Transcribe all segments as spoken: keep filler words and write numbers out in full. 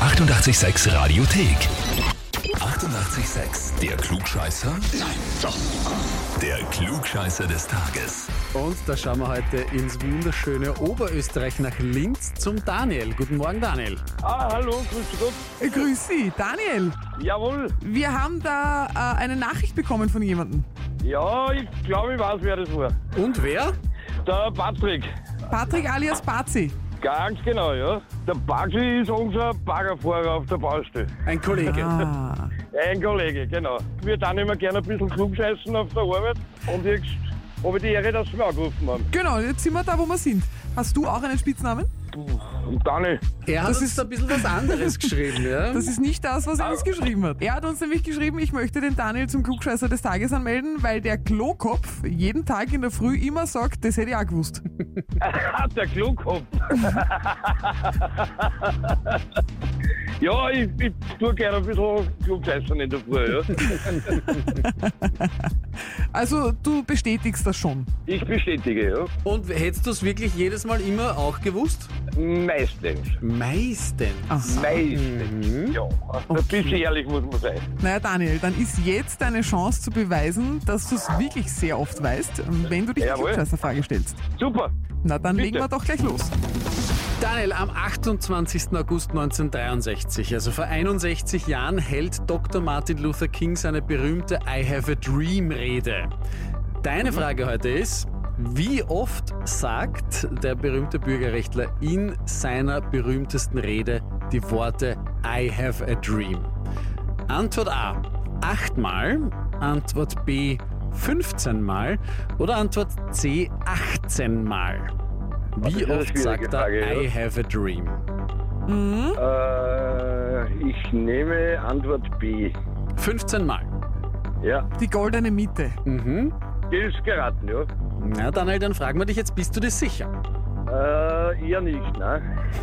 achtundachtzig Komma sechs Radiothek. achtundachtzig Komma sechs. Der Klugscheißer? Nein, doch. Der Klugscheißer des Tages. Und da schauen wir heute ins wunderschöne Oberösterreich nach Linz zum Daniel. Guten Morgen, Daniel. Ah, hallo, grüß Gott. Äh, Grüß Sie, Daniel. Jawohl. Wir haben da äh, eine Nachricht bekommen von jemandem. Ja, ich glaube, ich weiß, wer das war. Und wer? Der Patrick. Patrick alias Pazi. Ganz genau, ja. Der Patrick ist unser Baggerfahrer auf der Baustelle. Ein Kollege. Ah. Ein Kollege, genau. Wir dann immer gerne ein bisschen klugscheißen auf der Arbeit. Und jetzt habe ich die Ehre, dass sie mich angerufen haben. Genau, jetzt sind wir da, wo wir sind. Hast du auch einen Spitznamen? Und Dani. Er hat Das uns ist- ein bisschen was anderes geschrieben, ja? Das ist nicht das, was er uns geschrieben hat. Er hat uns nämlich geschrieben, ich möchte den Daniel zum Klugscheißer des Tages anmelden, weil der Klokopf jeden Tag in der Früh immer sagt, das hätte ich auch gewusst. Der Klugkopf. Ja, ich, ich tue gerne ein bisschen klugscheißen in der Früh, ja. Also du bestätigst das schon. Ich bestätige, ja. Und hättest du es wirklich jedes Mal immer auch gewusst? Meistens. Meistens. Aha. Meistens. Ja. Ein bisschen ehrlich muss man sein. Naja, Daniel, dann ist jetzt deine Chance zu beweisen, dass du es wirklich sehr oft weißt, wenn du dich die Jawohl. Klugscheißerfrage stellst. Super. Na, dann Bitte. legen wir doch gleich los. Daniel, am achtundzwanzigsten August neunzehnhundertdreiundsechzig, also vor einundsechzig Jahren, hält Doktor Martin Luther King seine berühmte I Have a Dream Rede. Deine Frage heute ist, wie oft sagt der berühmte Bürgerrechtler in seiner berühmtesten Rede die Worte I have a dream? Antwort A, achtmal, Antwort B, fünfzehn Mal oder Antwort C, achtzehn Mal? Das Wie ist eine oft schwierige sagt er Frage, ja. I have a dream? Äh, ich nehme Antwort B. fünfzehn Mal. Ja, Die goldene Mitte. Mhm. die ist geraten, ja. Na Daniel, dann fragen wir dich jetzt, bist du dir sicher? Äh, eher nicht, ne?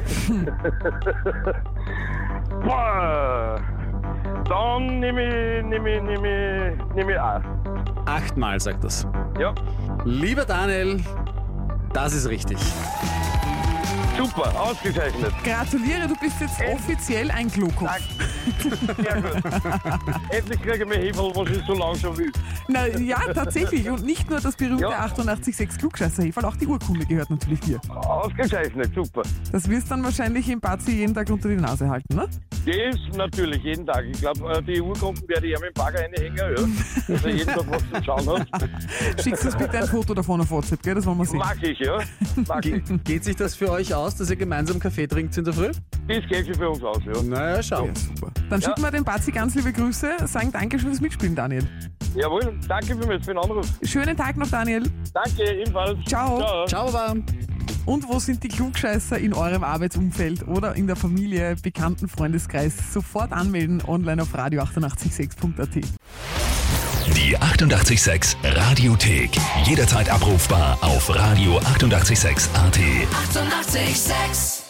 Boah. Dann nehme ich, nehme ich, nehme ich, nehme ich A. Achtmal sagt das. Ja, Lieber Daniel, das ist richtig. super, ausgezeichnet. Gratuliere, du bist jetzt offiziell ein Klokopf. Danke. Sehr gut. Endlich kriege ich mir Heferl, was ich so lange schon will. Na ja, tatsächlich. Und nicht nur das berühmte Ja. achtundachtzig Komma sechs Klugscheißer-Heferl, auch die Urkunde gehört natürlich dir. Ausgezeichnet, super. Das wirst dann wahrscheinlich im Pazi jeden Tag unter die Nase halten, ne? Das natürlich jeden Tag. Ich glaube, die Urkunden werde ich ja mit dem Bagger reinhängen, ja. Dass er jeden Tag was zu schauen hat. Schickst uns bitte ein Foto davon auf WhatsApp, gell? Das wollen wir sehen. Mag ich, ja. Mag ich. Ge geht sich das für euch aus, dass ihr gemeinsam Kaffee trinkt in der Früh? Das geht sich für uns aus, ja. Naja, schau. Ja, super. Dann schicken wir dem Pazi ganz liebe Grüße, sagen Dankeschön fürs Mitspielen, Daniel. Jawohl, danke für mich, für den Anruf. Schönen Tag noch, Daniel. Danke, ebenfalls. Ciao. Ciao. Ciao, Baba. Und wo sind die Klugscheißer in eurem Arbeitsumfeld oder in der Familie, Bekannten, Freundeskreis? Sofort anmelden online auf radio achtundachtzig sechs punkt a t. Die achtundachtzig Komma sechs Radiothek. Jederzeit abrufbar auf radio achtundachtzig Komma sechs punkt a t. Eighty-eight point six